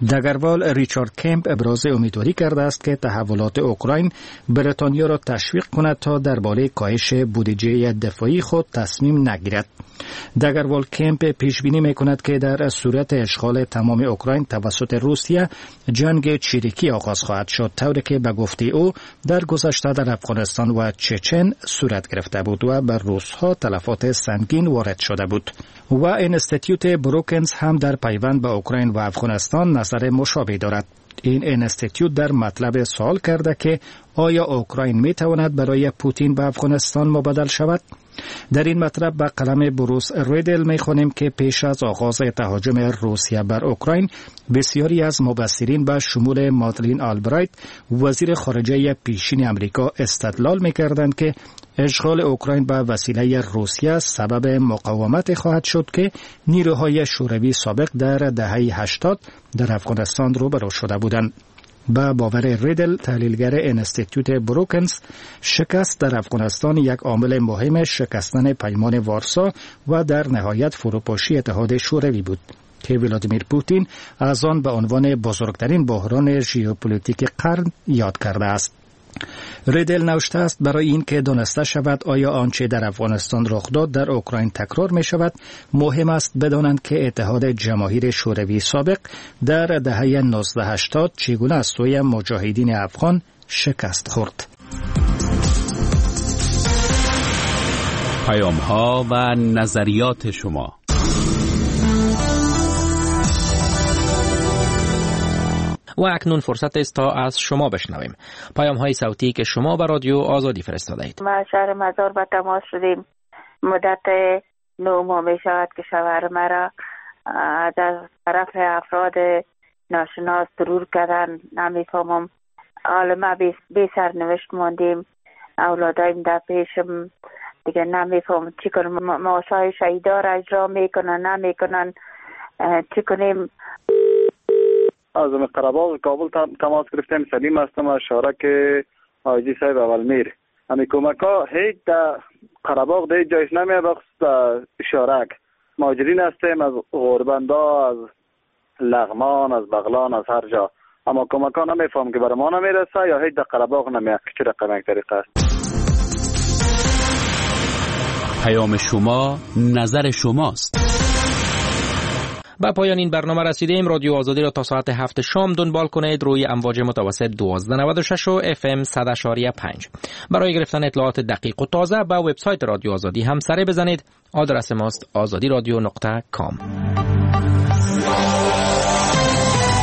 دگروال ریچارد کمپ ابراز امیدواری کرده است که تحولات اوکراین بریتانیا را تشویق کند تا درباره کاهش بودجه دفاعی خود تصمیم نگیرد. دگروال کمپ پیش بینی می‌کند که در صورت اشغال تمام اوکراین توسط روسیه جنگ چریکی آغاز خواهد شد، طوری که به گفته او در گذشته در افغانستان و چچن صورت گرفته بود و بر روس‌ها تلفات سنگین وارد شده بود. و انستیتیوت بروکنز هم در پیوند به اوکراین و افغانستان نظر مشابه دارد. این انستیتیوت در مطلب سوال کرده که آیا اوکراین می تواند برای پوتین به افغانستان مبادل شود؟ در این مطلب به قلم بروس ریدل می خوانیم که پیش از آغاز تهاجم روسیه بر اوکراین بسیاری از مبصرین به شمول مادلین آلبرایت وزیر خارجه پیشین امریکا استدلال می کردند که اشغال اوکراین به وسیله روسیه سبب مقاومت خواهد شد که نیروهای شوروی سابق در دهه 80 در افغانستان روبرو شده بودند. با باور ریدل تحلیلگر انستیتیوت بروکنز، شکست در افغانستان یک عامل مهم شکستن پیمان وارسا و در نهایت فروپاشی اتحاد شوروی بود که ولادیمیر پوتین از آن به عنوان بزرگترین بحران ژئوپلیتیک قرن یاد کرده است. ریدل نوشته است برای این که دانسته شود آیا آنچه در افغانستان رخ داد در اوکراین تکرار می شود، مهم است بدانند که اتحاد جماهیر شوروی سابق در دهه 1980 چگونه از سوی مجاهدین افغان شکست خورد. پیام‌ها و نظریات شما. و اکنون فرصت است تا از شما بشنویم پیام‌های صوتی که شما به رادیو آزادی فرستاده اید. ما شهر مزار به تماس شدیم. مدت 9 ماه می شود که شوهر مرا از طرف افراد ناشناس ضرور کردن. نمیفهمم. حالا ما بی سرنوشت ماندیم. اولادایم در پیشم دیگه نمیفهمم چی کنم. معاشای شهیدا را اجرا میکنن نمیکنن، چی کنیم؟ از قره‌باغ کابل تماس گرفتیم. سلیم هستم از شارک حاجی صاحب اولمیر. همین کمک‌ها هیچ در قره‌باغ در جایش نمیه، بخصوص شارک مهاجرین هستیم از غربندا، از لغمان، از بغلان، از هر جا، اما کمک‌ها نمیفهم که برای ما نمیرسه یا هیچ در قره‌باغ نمیه. چه رقم یک طریقه است؟ پیام شما نظر شماست. با پایان این برنامه رسیدیم. رادیو آزادی را تا ساعت 7 شام دنبال کنید روی امواج متوسط 1296 و FM 100.5. برای گرفتن اطلاعات دقیق و تازه به وبسایت رادیو آزادی هم سر بزنید. آدرس ماست azadiradyo.com.